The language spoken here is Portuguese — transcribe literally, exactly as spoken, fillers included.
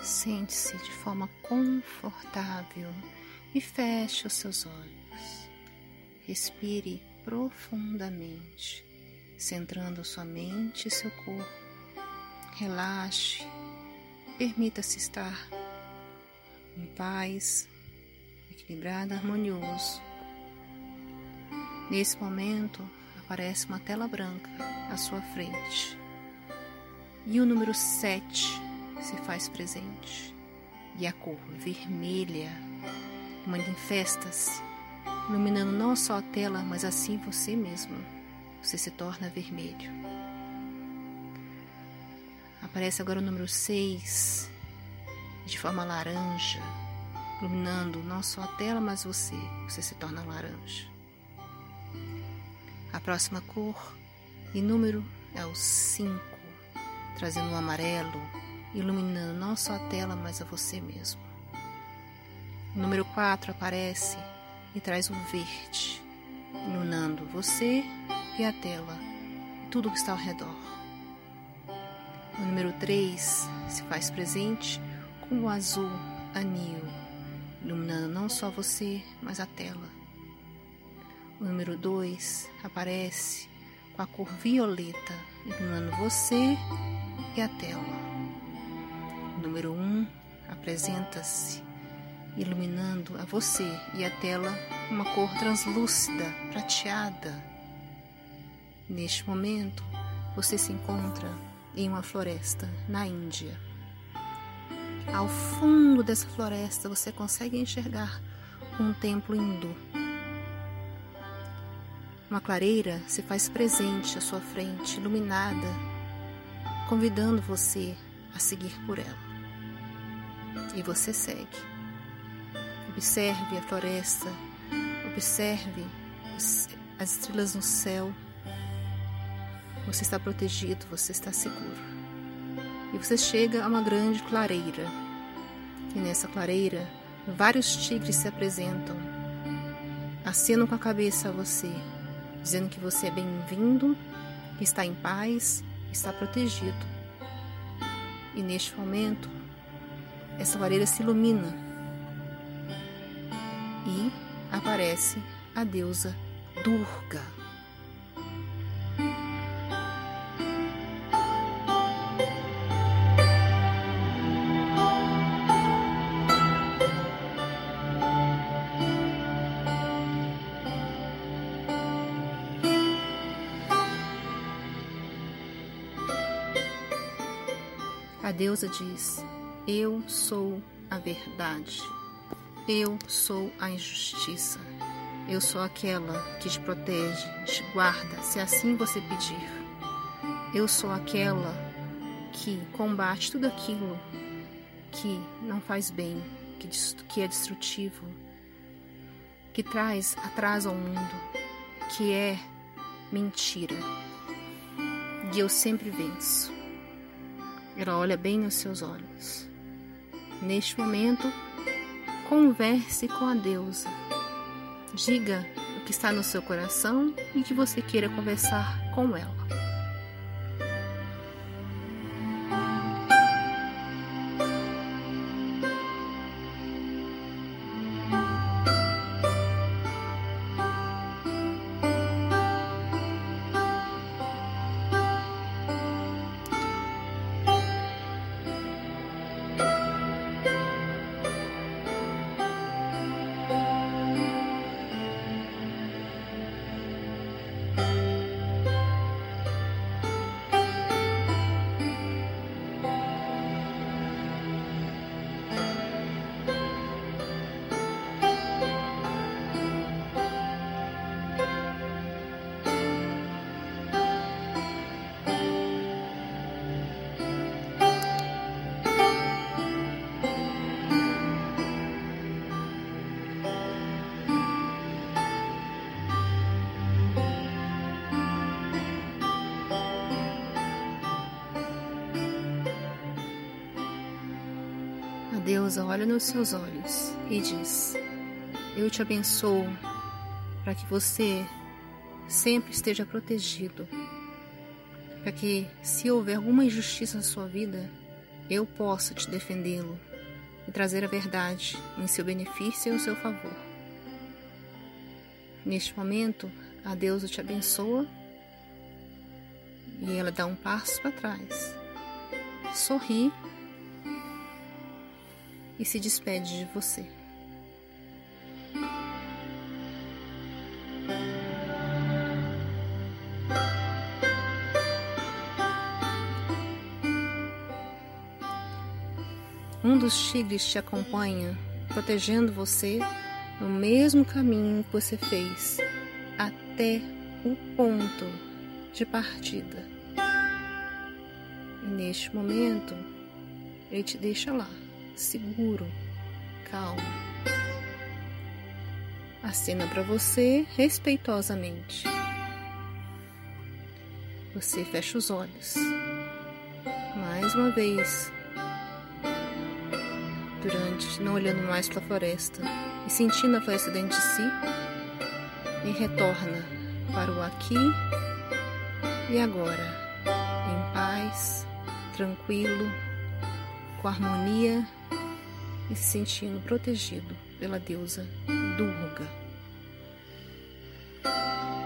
Sente-se de forma confortável e feche os seus olhos. Respire profundamente, centrando sua mente e seu corpo. Relaxe, permita-se estar em paz, equilibrado, harmonioso. Nesse momento, aparece uma tela branca à sua frente e o número sete se faz presente, e a cor vermelha manifesta-se, iluminando não só a tela, mas assim você mesmo. Você se torna vermelho. Aparece agora o número seis, de forma laranja, iluminando não só a tela, mas você. Você se torna laranja. A próxima cor e número é o cinco, trazendo o amarelo, iluminando não só a tela, mas a você mesmo. O número quatro aparece e traz o verde, iluminando você e a tela, tudo que está ao redor. O número três se faz presente com o azul anil, iluminando não só você, mas a tela. O número dois aparece com a cor violeta, iluminando você e a tela. O número um apresenta-se, iluminando a você e a tela uma cor translúcida, prateada. Neste momento, você se encontra em uma floresta na Índia. Ao fundo dessa floresta, você consegue enxergar um templo hindu. Uma clareira se faz presente à sua frente, iluminada, convidando você a seguir por ela. E você segue. Observe a floresta, observe as estrelas no céu. Você está protegido, você está seguro. E você chega a uma grande clareira. E nessa clareira, vários tigres se apresentam, acenam com a cabeça a você, dizendo que você é bem-vindo, que está em paz, está protegido. E neste momento, essa clareira se ilumina e aparece a deusa Durga. A deusa diz: eu sou a verdade, eu sou a injustiça, eu sou aquela que te protege, te guarda, se assim você pedir. Eu sou aquela que combate tudo aquilo que não faz bem, que, que é destrutivo, que traz atraso ao mundo, que é mentira. E eu sempre venço. Ela olha bem nos seus olhos. Neste momento, converse com a deusa. Diga o que está no seu coração e que você queira conversar com ela. A deusa olha nos seus olhos e diz: eu te abençoo para que você sempre esteja protegido, para que, se houver alguma injustiça na sua vida, eu possa te defendê-lo e trazer a verdade em seu benefício e ao seu favor. Neste momento, a deusa te abençoa e ela dá um passo para trás, sorri e se despede de você. Um dos tigres te acompanha, protegendo você no mesmo caminho que você fez, até o ponto de partida. E neste momento, ele te deixa lá, seguro, calmo. Acena para você respeitosamente. Você fecha os olhos. Mais uma vez, durante, não olhando mais para a floresta e sentindo a floresta dentro de si, e retorna para o aqui e agora, em paz, tranquilo, com harmonia e se sentindo protegido pela deusa Durga.